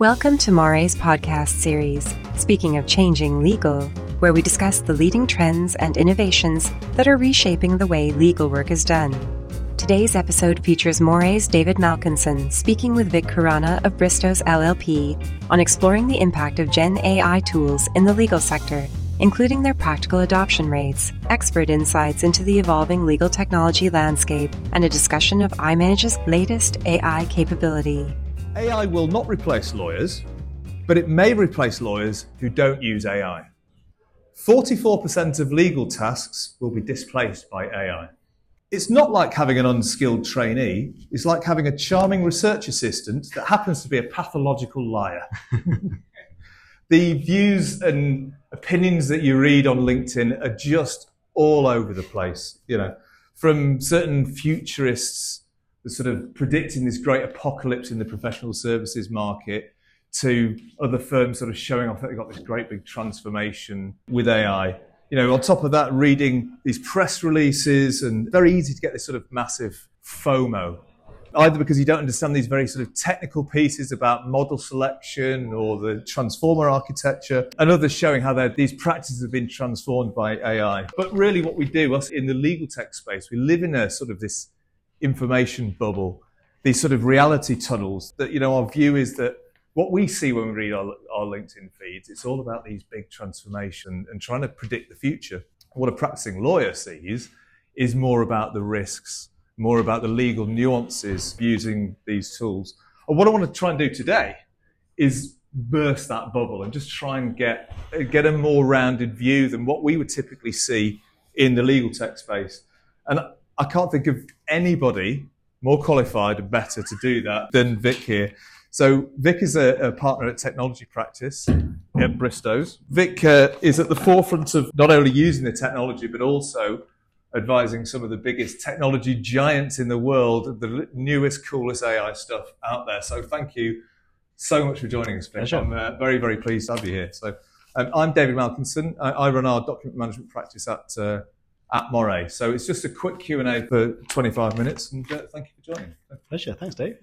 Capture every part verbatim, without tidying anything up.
Welcome to Morae's podcast series, Speaking of Changing Legal, where we discuss the leading trends and innovations that are reshaping the way legal work is done. Today's episode features Morae's David Malkinson speaking with Vic Khurana of Bristows L L P on exploring the impact of Gen A I tools in the legal sector, including their practical adoption rates, expert insights into the evolving legal technology landscape, and a discussion of iManage's latest A I capability. A I will not replace lawyers, but it may replace lawyers who don't use A I. forty-four percent of legal tasks will be displaced by A I. It's not like having an unskilled trainee. It's like having a charming research assistant that happens to be a pathological liar. The views and opinions that you read on LinkedIn are just all over the place, you know, from certain futurists sort of predicting this great apocalypse in the professional services market to other firms sort of showing off that they've got this great big transformation with A I. You know, on top of that, reading these press releases, and very easy to get this sort of massive FOMO, either because you don't understand these very sort of technical pieces about model selection or the transformer architecture, and others showing how these practices have been transformed by A I. But really what we do, us in the legal tech space, we live in a sort of this information bubble, these sort of reality tunnels that, you know, our view is that what we see when we read our, our LinkedIn feeds, it's all about these big transformation and trying to predict the future. What a practicing lawyer sees is more about the risks, more about the legal nuances using these tools. And what I want to try and do today is burst that bubble and just try and get, get a more rounded view than what we would typically see in the legal tech space. And I can't think of anybody more qualified and better to do that than Vic here. So Vic is a, a partner at technology practice at Bristows. Vic uh, is at the forefront of not only using the technology, but also advising some of the biggest technology giants in the world, the newest, coolest A I stuff out there. So thank you so much for joining us, Vic. I'm uh, very, very pleased to have you here. So um, I'm David Malkinson. I, I run our document management practice at uh, at Morae. So it's just a quick Q and A for twenty-five minutes, and uh, thank you for joining. Pleasure. Thanks, Dave.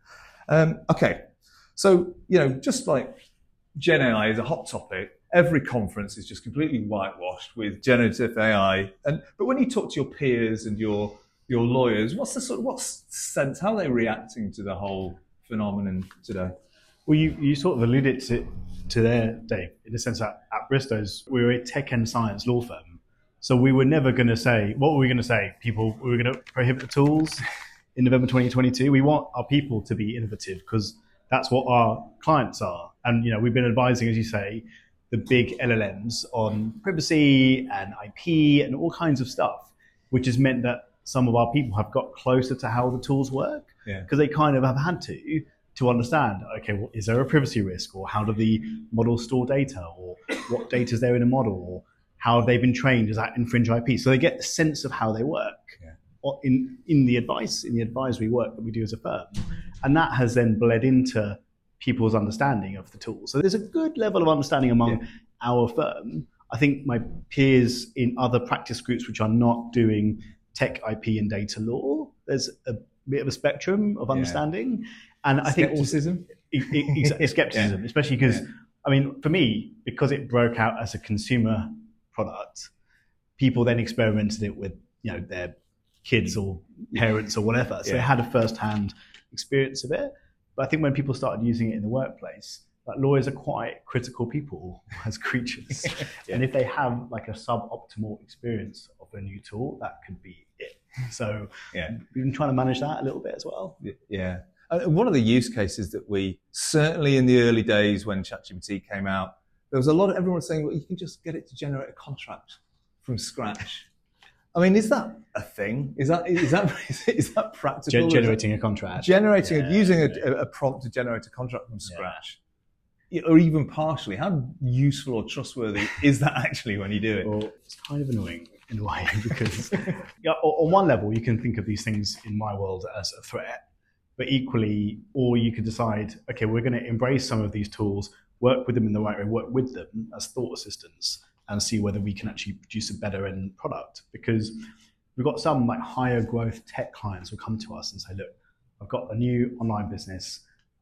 Um, okay. So, you know, just like Gen A I is a hot topic, every conference is just completely whitewashed with generative A I. And but when you talk to your peers and your your lawyers, what's the sort of what's the sense? How are they reacting to the whole phenomenon today? Well, you, you sort of alluded to to there, Dave, in the sense that at Bristows, we're a tech and science law firm. So we were never going to say, what were we going to say? People, we were going to prohibit the tools in November twenty twenty-two. We want our people to be innovative because that's what our clients are. And, you know, we've been advising, as you say, the big L L Ms on privacy and I P and all kinds of stuff, which has meant that some of our people have got closer to how the tools work because yeah. they kind of have had to to understand, okay, well, is there a privacy risk, or how do the models store data, or what data is there in a model, or how have they been trained? Does that infringe I P? So they get a sense of how they work yeah. in, in the advice, in the advisory work that we do as a firm. And that has then bled into people's understanding of the tool. So there's a good level of understanding among yeah. our firm. I think my peers in other practice groups which are not doing tech I P and data law, there's a bit of a spectrum of understanding. Yeah. And I think skepticism, also, skepticism, yeah. especially because, yeah. I mean, for me, because it broke out as a consumer product, people then experimented it with, you know, their kids or parents or whatever. So yeah. they had a first-hand experience of it. But I think when people started using it in the workplace, like lawyers are quite critical people as creatures. yeah. And if they have like a suboptimal experience of a new tool, that could be it. So yeah. we've been trying to manage that a little bit as well. Yeah. And one of the use cases that we, certainly in the early days when ChatGPT came out, there was a lot of everyone saying, well, you can just get it to generate a contract from scratch. I mean, is that a thing? Is that is that is that practical? Gen- generating that, a contract, generating, yeah, a, using yeah. a, a prompt to generate a contract from scratch, yeah. or even partially. How useful or trustworthy is that actually when you do it? Well, it's kind of annoying in a way because yeah, on one level you can think of these things in my world as a threat, but equally, or you could decide, okay, we're going to embrace some of these tools, work with them in the right way, work with them as thought assistants, and see whether we can actually produce a better end product. Because we've got some like higher growth tech clients who come to us and say, look, I've got a new online business.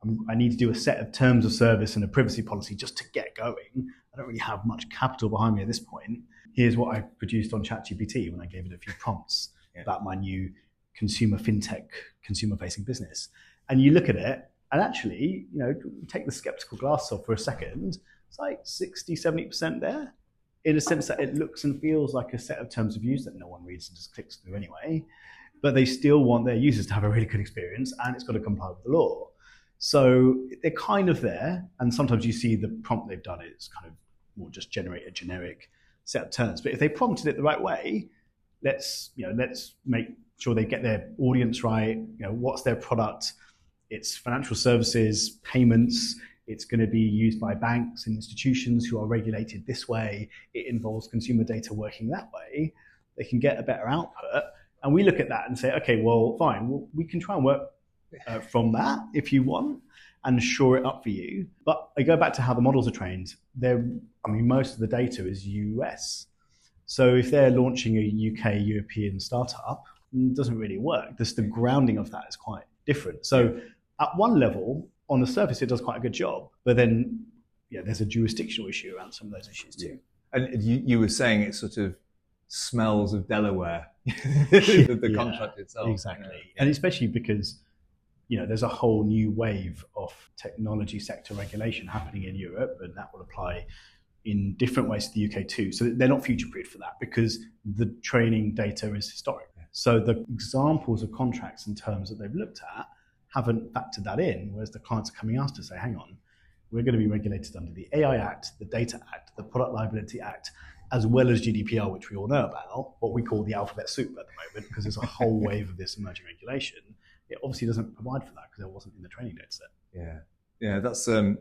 I'm, I need to do a set of terms of service and a privacy policy just to get going. I don't really have much capital behind me at this point. Here's what I produced on ChatGPT when I gave it a few prompts yeah. about my new consumer fintech, consumer-facing business. And you look at it, and actually, you know, take the skeptical glass off for a second, it's like sixty, seventy percent there, in a sense that it looks and feels like a set of terms of use that no one reads and just clicks through anyway. But they still want their users to have a really good experience, and it's got to comply with the law. So they're kind of there, and sometimes you see the prompt they've done is kind of will just generate a generic set of terms. But if they prompted it the right way, let's you know let's make sure they get their audience right. You know, what's their product? It's financial services, payments. It's going to be used by banks and institutions who are regulated this way. It involves consumer data working that way. They can get a better output. And we look at that and say, okay, well, fine. Well, we can try and work uh, from that if you want and shore it up for you. But I go back to how the models are trained. They're, I mean, most of the data is U S. So if they're launching a U K, European startup, it doesn't really work. Just the grounding of that is quite different. So at one level, on the surface, it does quite a good job. But then, yeah, there's a jurisdictional issue around some of those issues too. And you, you were saying it sort of smells of Delaware, the, the yeah, contract itself. Exactly. Yeah. And especially because, you know, there's a whole new wave of technology sector regulation happening in Europe, and that will apply in different ways to the U K too. So they're not future-proof for that because the training data is historic. So the examples of contracts and terms that they've looked at haven't factored that in, whereas the clients are coming out to say, hang on, we're going to be regulated under the A I Act, the Data Act, the Product Liability Act, as well as G D P R, which we all know about, what we call the alphabet soup at the moment, because there's a whole wave of this emerging regulation. It obviously doesn't provide for that because it wasn't in the training data set. Yeah, yeah, that's um,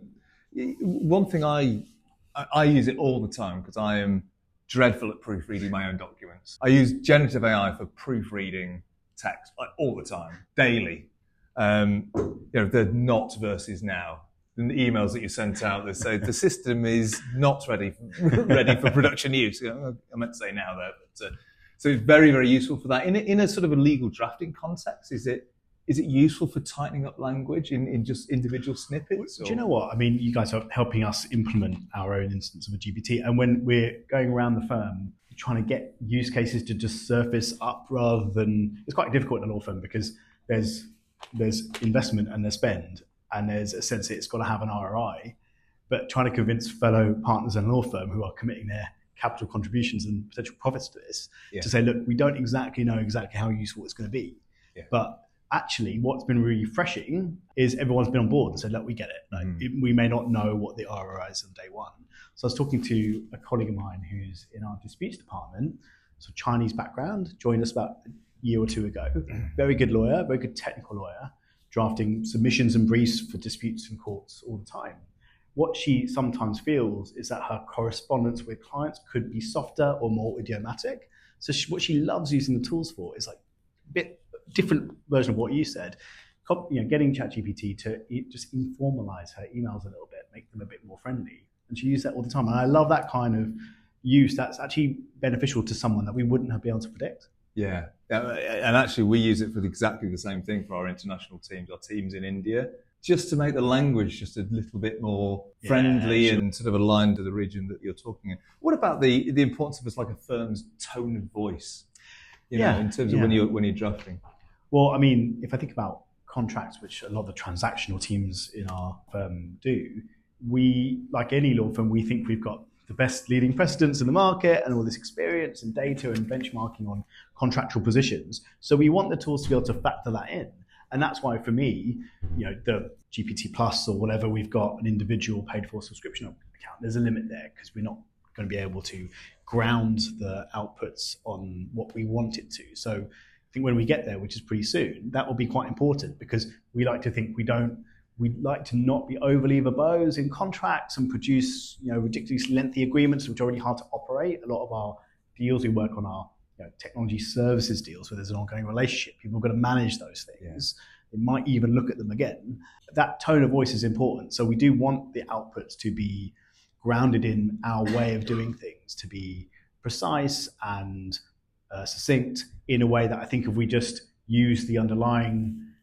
one thing I, I use it all the time because I am dreadful at proofreading my own documents. I use generative A I for proofreading text like all the time, daily. Um, you know, the not versus now. The emails that you sent out that say the system is not ready ready for production use. You know, I meant to say now there, but uh, so it's very very useful for that. In a, in a sort of a legal drafting context, is it is it useful for tightening up language in, in just individual snippets? Or? Do you know what I mean? You guys are helping us implement our own instance of a G P T, and when we're going around the firm trying to get use cases to just surface up rather than it's quite difficult in a law firm because there's there's investment and there's spend. And there's a sense that it's got to have an R O I, but trying to convince fellow partners in a law firm who are committing their capital contributions and potential profits to this yeah. to say, look, we don't exactly know exactly how useful it's going to be. Yeah. But actually what's been really refreshing is everyone's been on board and said, look, we get it. Like, mm. it we may not know what the R O I is on day one. So I was talking to a colleague of mine who's in our disputes department, so Chinese background, joined us about a year or two ago. Very good lawyer, very good technical lawyer, drafting submissions and briefs for disputes in courts all the time. What she sometimes feels is that her correspondence with clients could be softer or more idiomatic. So she, what she loves using the tools for is like a bit different version of what you said, you know, getting ChatGPT to just informalize her emails a little bit, make them a bit more friendly. And she uses that all the time. And I love that kind of use that's actually beneficial to someone that we wouldn't have been able to predict. Yeah, and actually we use it for exactly the same thing for our international teams, our teams in India, just to make the language just a little bit more friendly yeah, sure. and sort of aligned to the region that you're talking in. What about the the importance of us like a firm's tone of voice, you yeah, know, in terms of yeah. when you're when you're drafting? Well, I mean, if I think about contracts, which a lot of the transactional teams in our firm do, we, like any law firm, we think we've got the best leading precedents in the market and all this experience and data and benchmarking on contractual positions. So we want the tools to be able to factor that in. And that's why for me, you know, the G P T Plus or whatever, we've got an individual paid for subscription account. There's a limit there because we're not going to be able to ground the outputs on what we want it to. So I think when we get there, which is pretty soon, that will be quite important because we like to think we don't We'd like to not be overly verbose in contracts and produce, you know, ridiculously lengthy agreements, which are really hard to operate. A lot of our deals we work on are, you know, technology services deals where there's an ongoing relationship. People are going to manage those things. Yeah. They might even look at them again. That tone of voice is important. So we do want the outputs to be grounded in our way of doing things, to be precise and uh, succinct in a way that I think if we just use the underlying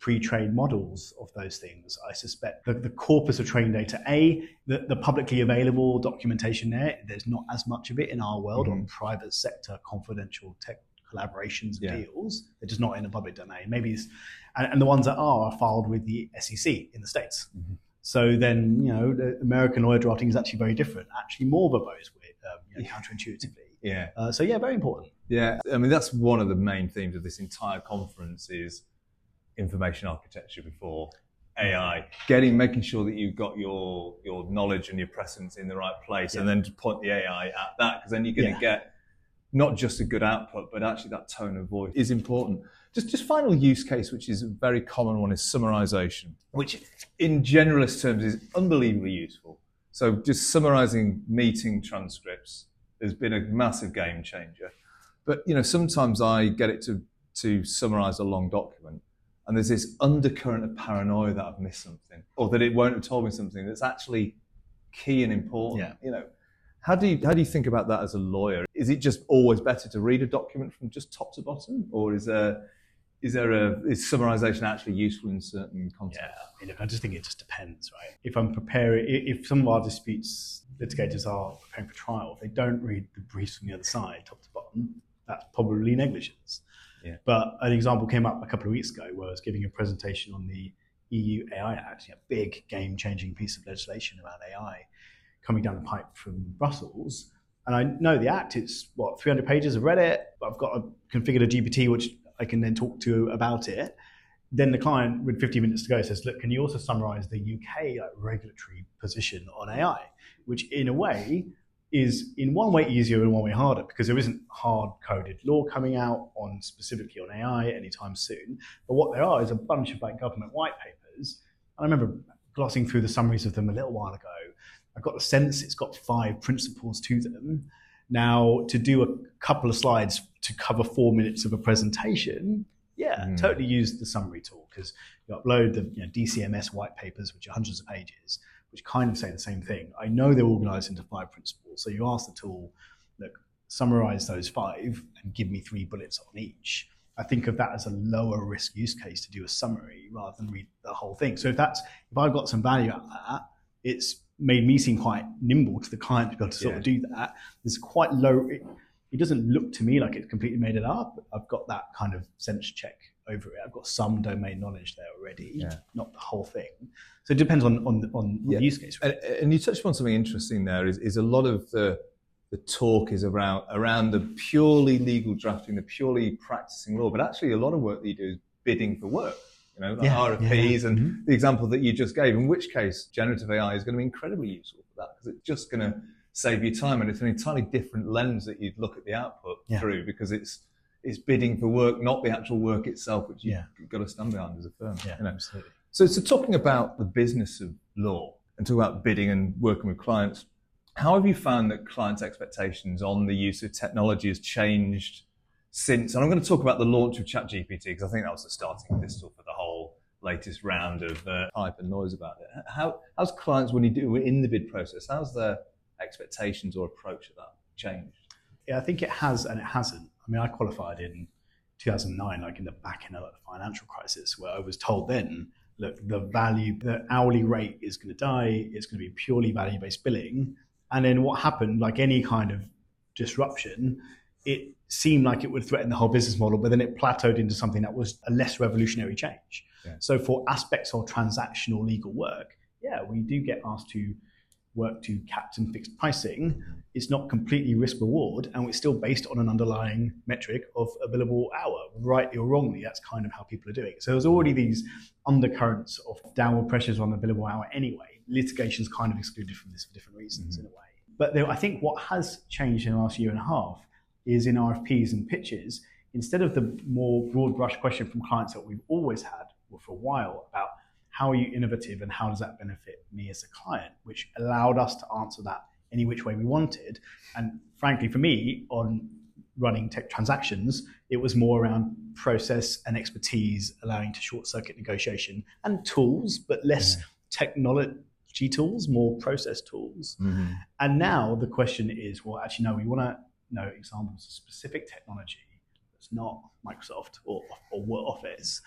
pre-trained models of those things. I suspect the, the corpus of training data, A, the, the publicly available documentation there, there's not as much of it in our world mm-hmm. on private sector confidential tech collaborations and yeah. deals. They're just not in the public domain. Maybe it's, and, and the ones that are are filed with the S E C in the States. Mm-hmm. So then, you know, the American lawyer drafting is actually very different, actually more verbose with, um, you know, counterintuitively. Yeah. Uh, so yeah, very important. Yeah. I mean, that's one of the main themes of this entire conference is information architecture before A I, getting, making sure that you've got your your knowledge and your presence in the right place, yeah. and then to point the A I at that, because then you're going to yeah. get not just a good output, but actually that tone of voice is important. Just, just final use case, which is a very common one, is summarization, which in generalist terms is unbelievably useful. So just summarizing meeting transcripts has been a massive game changer. But you know, sometimes I get it to to summarize a long document, and there's this undercurrent of paranoia that I've missed something, or that it won't have told me something that's actually key and important. Yeah. You know, how do you how do you think about that as a lawyer? Is it just always better to read a document from just top to bottom, or is there is there a is summarization actually useful in certain contexts? Yeah, I, mean, I just think it just depends, right? If I'm preparing, if some of our disputes litigators are preparing for trial, if they don't read the briefs from the other side, top to bottom, that's probably negligence. Yeah. But an example came up a couple of weeks ago where I was giving a presentation on the E U A I Act, a big game-changing piece of legislation around A I coming down the pipe from Brussels. And I know the Act, it's, what, three hundred pages, I've read it, I've got a, configured a G P T, which I can then talk to about it. Then the client, with fifty minutes to go, says, look, can you also summarize the U K like, regulatory position on A I? Which, in a way, is in one way easier and one way harder, because there isn't hard-coded law coming out on specifically on A I anytime soon. But what there are is a bunch of like government white papers. And I remember glossing through the summaries of them a little while ago. I got the sense it's got five principles to them. Now, to do a couple of slides to cover four minutes of a presentation, yeah, mm. totally use the summary tool, because you upload the you know, D C M S white papers, which are hundreds of pages, which kind of say the same thing. I know they're organized into five principles. So you ask the tool, look, summarize those five and give me three bullets on each. I think of that as a lower risk use case to do a summary rather than read the whole thing. So if that's, if I've got some value out of that, it's made me seem quite nimble to the client to be able to sort yeah. of do that. It's quite low. It, it doesn't look to me like it's completely made it up. I've got that kind of sense check over it. I've got some domain knowledge there already, yeah. not the whole thing. So it depends on on, on yeah. the use case. Right? And, and you touched on something interesting there. Is, is a lot of the the talk is around around the purely legal drafting, the purely practicing law, but actually a lot of work that you do is bidding for work. You know, like yeah, R F Ps yeah. and mm-hmm. the example that you just gave. In which case, generative A I is going to be incredibly useful for that, because it's just going to save you time, and it's an entirely different lens that you'd look at the output yeah. through, because it's it's bidding for work, not the actual work itself, which you've yeah. got to stand behind as a firm. Yeah, you know? absolutely. So, so talking about the business of law and talking about bidding and working with clients, how have you found that clients' expectations on the use of technology has changed since? And I'm going to talk about the launch of ChatGPT, because I think that was the starting pistol for the whole latest round of uh, hype and noise about it. How, how's clients, when you do in the bid process, how's their expectations or approach to that changed? Yeah, I think it has and it hasn't. I mean, I qualified in two thousand nine, like in the back end of the financial crisis, where I was told then, look, the value, the hourly rate is going to die. It's going to be purely value-based billing. And then what happened, like any kind of disruption, it seemed like it would threaten the whole business model, but then it plateaued into something that was a less revolutionary change. Yeah. So for aspects of transactional legal work, yeah, we do get asked to work to capped and fixed pricing. It's not completely risk reward, and it's still based on an underlying metric of a billable hour, rightly or wrongly. That's kind of how people are doing it. So there's already these undercurrents of downward pressures on the billable hour anyway. Litigation's kind of excluded from this for different reasons mm-hmm. in a way. But there, I think what has changed in the last year and a half is in R F Ps and pitches, instead of the more broad brush question from clients that we've always had for a while about how are you innovative and how does that benefit me as a client, which allowed us to answer that any which way we wanted. And frankly, for me, on running tech transactions, it was more around process and expertise, allowing to short circuit negotiation and tools, but less yeah. technology tools, more process tools. Mm-hmm. And now the question is, well, actually, no, we want to know examples of specific technology that's not Microsoft or, or Office,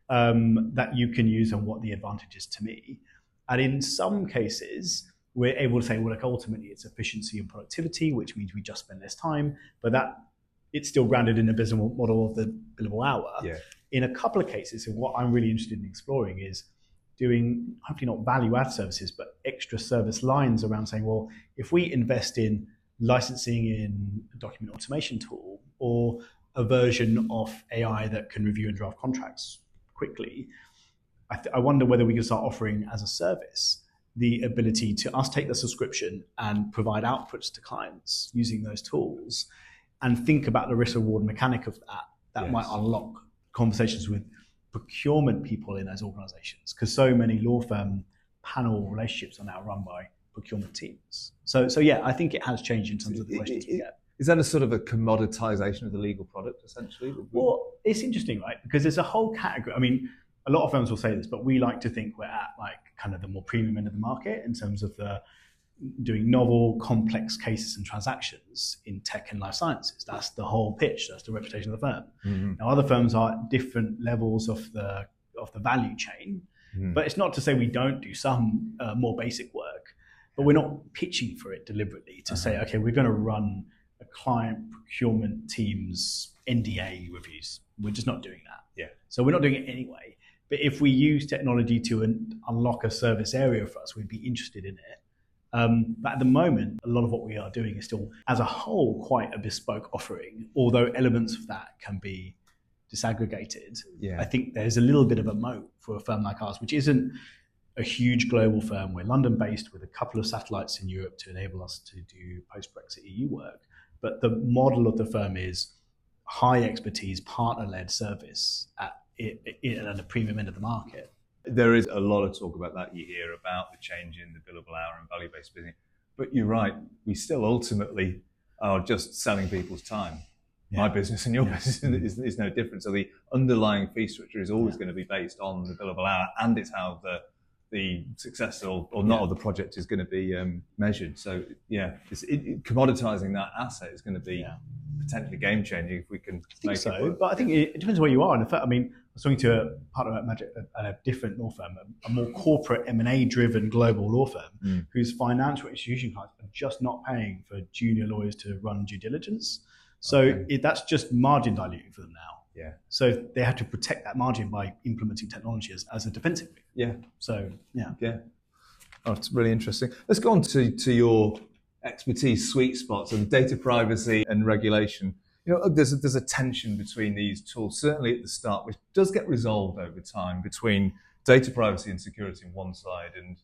um, that you can use and what the advantage is to me. And in some cases, we're able to say, well, look, ultimately it's efficiency and productivity, which means we just spend less time, but that it's still grounded in the business model of the billable hour. Yeah. In a couple of cases, and what I'm really interested in exploring is doing, hopefully not value add services, but extra service lines around saying, well, if we invest in licensing in a document automation tool or a version of A I that can review and draft contracts quickly, I, th- I wonder whether we can start offering as a service the ability to us take the subscription and provide outputs to clients using those tools and think about the risk reward mechanic of that. That yes. might unlock conversations with procurement people in those organizations, because so many law firm panel relationships are now run by procurement teams. So, so yeah, I think it has changed in terms of the questions we get. Is that a sort of a commoditization of the legal product, essentially? Well, it's interesting, right? Because there's a whole category. I mean, a lot of firms will say this, but we like to think we're at like kind of the more premium end of the market in terms of the doing novel, complex cases and transactions in tech and life sciences. That's the whole pitch. That's the reputation of the firm. Mm-hmm. Now, other firms are at different levels of the of the value chain, mm-hmm. but it's not to say we don't do some uh, more basic work, but we're not pitching for it deliberately to uh-huh. say, okay, we're going to run a client procurement team's N D A reviews. We're just not doing that. Yeah. So we're not doing it anyway. But if we use technology to un- unlock a service area for us, we'd be interested in it. Um, but at the moment, a lot of what we are doing is still, as a whole, quite a bespoke offering, although elements of that can be disaggregated. Yeah. I think there's a little bit of a moat for a firm like ours, which isn't a huge global firm. We're London-based with a couple of satellites in Europe to enable us to do post-Brexit E U work. But the model of the firm is high expertise, partner-led service at, at a premium end of the market. There is a lot of talk about that. You hear about the change in the billable hour and value-based business. But you're right, we still ultimately are just selling people's time. Yeah. My business and your yeah. business is, is no different. So the underlying fee structure is always yeah. going to be based on the billable hour, and it's how the the success or, or not yeah. of the project is going to be um, measured. So yeah, it's, it, it, commoditizing that asset is going to be yeah. potentially game-changing if we can I think make so, it work. But I think it, it depends where you are. And in fact, I mean, I was talking to a partner at Magic at a different law firm, a, a more corporate M and A-driven global law firm, mm. whose financial institution clients are just not paying for junior lawyers to run due diligence. So okay. it, that's just margin diluting for them now. Yeah. So they have to protect that margin by implementing technology as, as a defensive thing. Yeah. So yeah. Yeah. Oh, it's really interesting. Let's go on to, to your expertise sweet spots and data privacy and regulation. You know, there's a, there's a tension between these tools, certainly at the start, which does get resolved over time between data privacy and security on one side and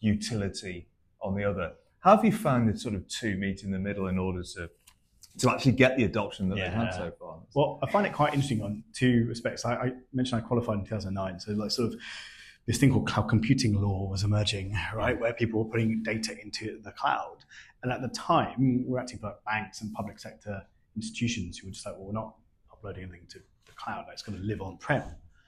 utility on the other. How have you found the sort of two meet in the middle in order to to actually get the adoption that yeah. they've had so far? Well, I find it quite interesting on two respects. I, I mentioned I qualified in two thousand nine, so like sort of this thing called cloud computing law was emerging, right, where people were putting data into the cloud. And at the time, we were acting for banks and public sector institutions who were just like, well, we're not uploading anything to the cloud, it's going to live on-prem.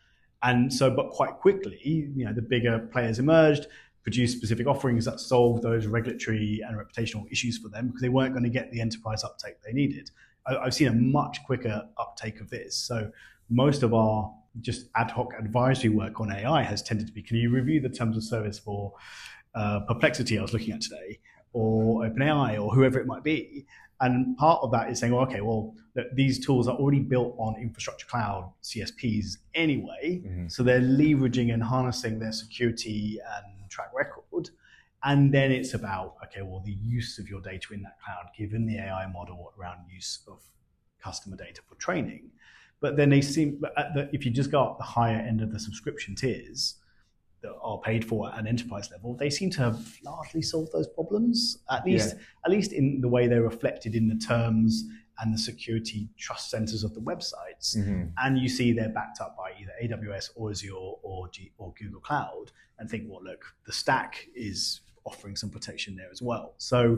And so, but quite quickly, you know, the bigger players emerged, produced specific offerings that solved those regulatory and reputational issues for them because they weren't going to get the enterprise uptake they needed. I, I've seen a much quicker uptake of this. So most of our just ad hoc advisory work on A I has tended to be, can you review the terms of service for uh, Perplexity I was looking at today, or OpenAI, or whoever it might be? And part of that is saying, well, okay, well, these tools are already built on infrastructure cloud C S Ps anyway, mm-hmm. so they're leveraging and harnessing their security and track record. And then it's about, okay, well, the use of your data in that cloud, given the A I model around use of customer data for training. But then they seem, at the, if you just go up the higher end of the subscription tiers that are paid for at an enterprise level, they seem to have largely solved those problems, at least, yeah. at least in the way they're reflected in the terms and the security trust centers of the websites. Mm-hmm. And you see they're backed up by either A W S or Azure or, G- or Google Cloud, and think, well, look, the stack is offering some protection there as well. So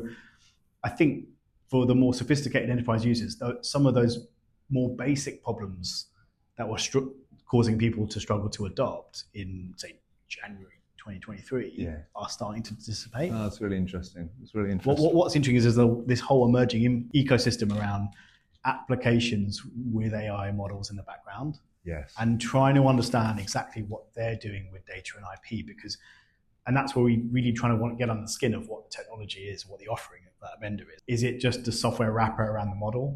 I think for the more sophisticated enterprise users, some of those more basic problems that were str- causing people to struggle to adopt in, say, January twenty twenty-three yeah. are starting to dissipate. Oh, that's really interesting. It's really interesting. What, what's interesting is there's a, this whole emerging ecosystem around applications with A I models in the background. Yes. And trying to understand exactly what they're doing with data and I P, because, and that's where we really trying to want to get under the skin of what the technology is, what the offering of that vendor is. Is it just a software wrapper around the model,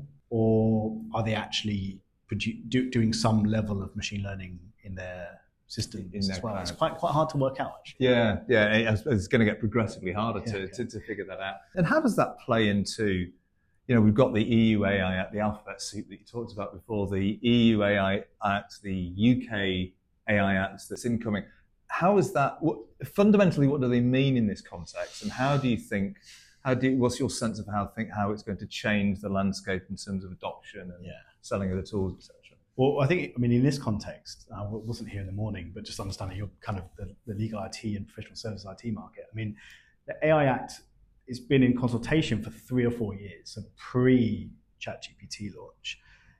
or are they actually produ- do, doing some level of machine learning in their systems in as well? cloud. It's quite quite hard to work out, actually. Yeah, yeah, it's, it's going to get progressively harder to, Yeah, okay. to, to figure that out. And how does that play into, you know, we've got the E U A I Act, the alphabet soup that you talked about before, the E U A I Act, the U K A I Act that's incoming. How is that, what, fundamentally, what do they mean in this context? And how do you think, how do you, what's your sense of how think how it's going to change the landscape in terms of adoption and Yeah. selling of the tools, et cetera? Well, I think, I mean, in this context, I wasn't here in the morning, but just understanding your kind of the, the legal I T and professional services I T market. I mean, the A I Act has been in consultation for three or four years, so pre-ChatGPT launch.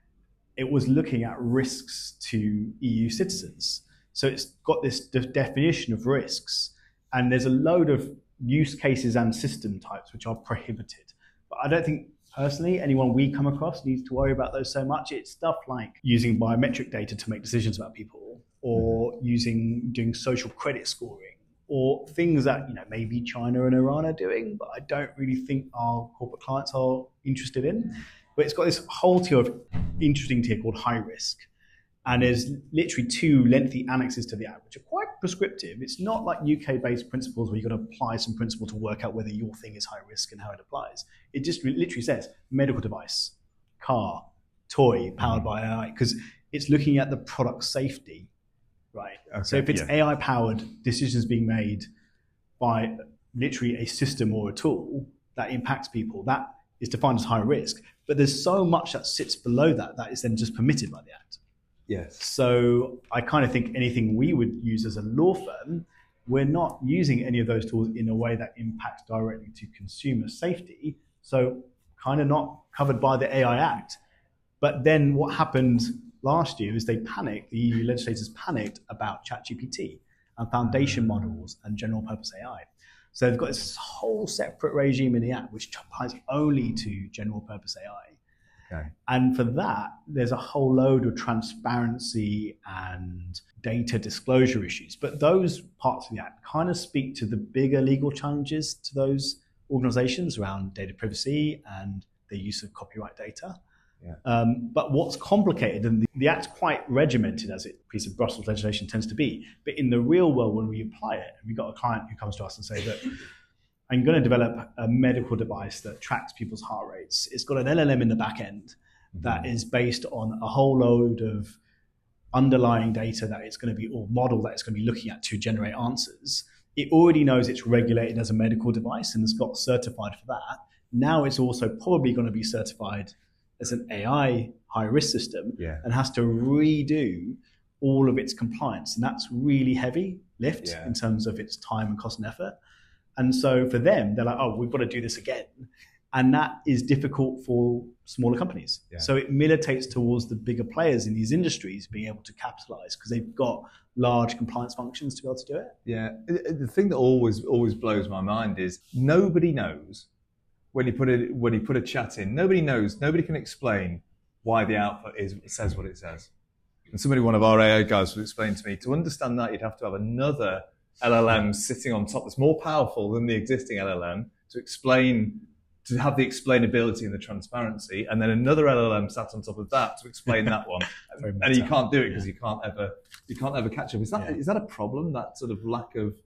It was looking at risks to E U citizens. So it's got this de- definition of risks, and there's a load of use cases and system types which are prohibited. But I don't think, personally, anyone we come across needs to worry about those so much. It's stuff like using biometric data to make decisions about people, or using doing social credit scoring, or things that, you know, maybe China and Iran are doing, but I don't really think our corporate clients are interested in. But it's got this whole tier of interesting tier called high risk. And there's literally two lengthy annexes to the act, which are quite prescriptive. It's not like U K-based principles where you've got to apply some principle to work out whether your thing is high risk and how it applies. It just literally says medical device, car, toy powered by A I, because it's looking at the product safety, right? Okay, so if it's yeah. A I-powered decisions being made by literally a system or a tool that impacts people, that is defined as high risk. But there's so much that sits below that that is then just permitted by the act. Yes. So I kind of think anything we would use as a law firm, we're not using any of those tools in a way that impacts directly to consumer safety. So kind of not covered by the A I Act. But then what happened last year is they panicked, the E U legislators panicked about ChatGPT and foundation models and general purpose A I. So they've got this whole separate regime in the Act which applies only to general purpose A I. Okay. And for that, there's a whole load of transparency and data disclosure issues. But those parts of the Act kind of speak to the bigger legal challenges to those organizations around data privacy and the use of copyright data. Yeah. Um, but what's complicated, and the, the Act's quite regimented as a piece of Brussels legislation tends to be, but in the real world, when we apply it, and we've got a client who comes to us and say that I'm going to develop a medical device that tracks people's heart rates. It's got an L L M in the back end that is based on a whole load of underlying data that it's going to be, or model that it's going to be looking at to generate answers. It already knows it's regulated as a medical device and has got certified for that. Now it's also probably going to be certified as an A I high-risk system, Yeah. and has to redo all of its compliance. And that's really heavy lift Yeah. in terms of its time and cost and effort. And so for them, they're like, oh, we've got to do this again. And that is difficult for smaller companies. Yeah. So it militates towards the bigger players in these industries being able to capitalize because they've got large compliance functions to be able to do it. Yeah. The thing that always always blows my mind is nobody knows when you put it when you put a chat in, nobody knows, nobody can explain why the output is says what it says. And somebody, one of our A I guys, was explaining to me, to understand that you'd have to have another L L M sitting on top that's more powerful than the existing L L M to explain, to have the explainability and the transparency, and then another L L M sat on top of that to explain that one. And you can't do it because yeah. you can't ever you can't ever catch up. Is that yeah. is that a problem? That sort of lack of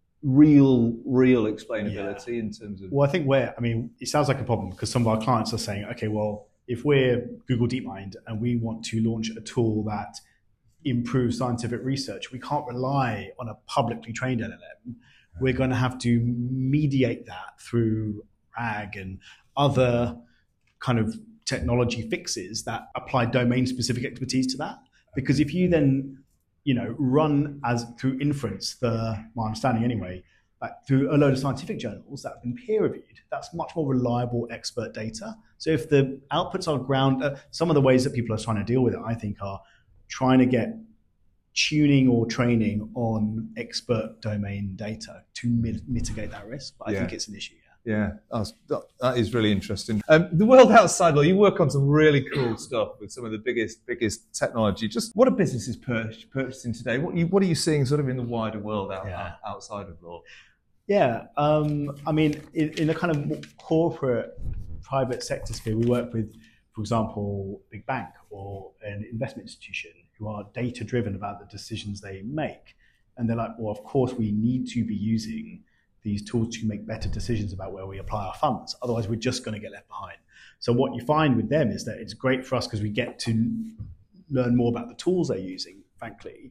real real explainability yeah. in terms of? Well, I think where I mean, it sounds like a problem because some of our clients are saying, okay, well, if we're Google DeepMind and we want to launch a tool that improve scientific research, we can't rely on a publicly trained L L M. We're going to have to mediate that through R A G and other kind of technology fixes that apply domain-specific expertise to that. Because if you then, you know, run as through inference, the my understanding anyway, like through a load of scientific journals that have been peer-reviewed, that's much more reliable expert data. So if the outputs are ground, uh, some of the ways that people are trying to deal with it, I think, are trying to get tuning or training on expert domain data to mit- mitigate that risk. But I yeah. think it's an issue, yeah. Yeah, that's, that, that is really interesting. Um, the world outside, Law, you work on some really cool stuff with some of the biggest biggest technology. Just what are businesses pur- purchasing today? What are, you, what are you seeing sort of in the wider world out, yeah. outside of law? Yeah, um, I mean, in, in a kind of more corporate, private sector sphere, we work with, for example, a big bank or an investment institution who are data-driven about the decisions they make. And they're like, well, of course, we need to be using these tools to make better decisions about where we apply our funds. Otherwise, we're just going to get left behind. So what you find with them is that it's great for us because we get to learn more about the tools they're using, frankly,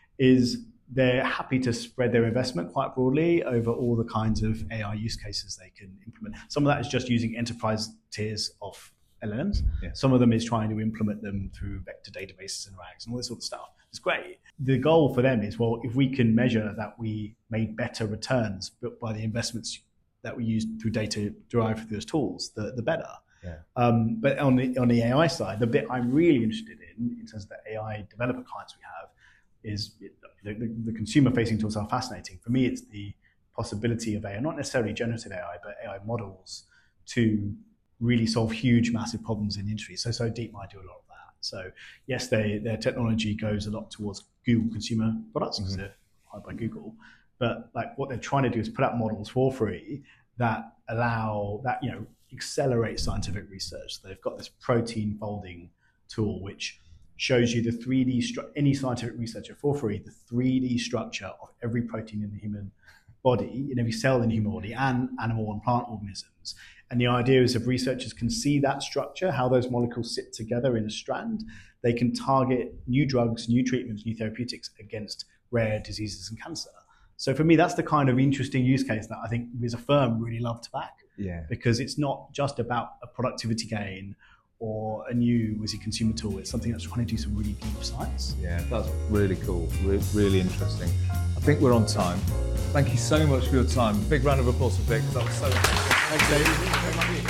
is they're happy to spread their investment quite broadly over all the kinds of A I use cases they can implement. Some of that is just using enterprise tiers of L L Ms. Yeah. Some of them is trying to implement them through vector databases and RAGs and all this sort of stuff. It's great. The goal for them is, well, if we can measure that we made better returns by the investments that we used through data derived through those tools, the, the better. Yeah. Um, but on the on the A I side, the bit I'm really interested in, in terms of the A I developer clients we have, is the, the, the consumer-facing tools are fascinating. For me, it's the possibility of A I, not necessarily generative A I, but A I models to really solve huge, massive problems in the industry. So, so DeepMind do a lot of that. So, yes, they, their technology goes a lot towards Google consumer products because mm-hmm. they're hired by Google. But like what they're trying to do is put out models for free that allow that, you know, accelerate scientific research. They've got this protein folding tool which shows you the three D stru- any scientific researcher for free, the three D structure of every protein in the human body, in every cell in the human body, and animal and plant organisms. And the idea is if researchers can see that structure, how those molecules sit together in a strand, they can target new drugs, new treatments, new therapeutics against rare diseases and cancer. So for me, that's the kind of interesting use case that I think we as a firm really love to back. Yeah. Because it's not just about a productivity gain or a new Wizzy consumer tool. It's something that's trying to do some really deep science. Yeah, that's really cool, Re- really interesting. I think we're on time. Thank you so much for your time. Big round of applause for Vic, because that was so interesting. Thanks, Dave.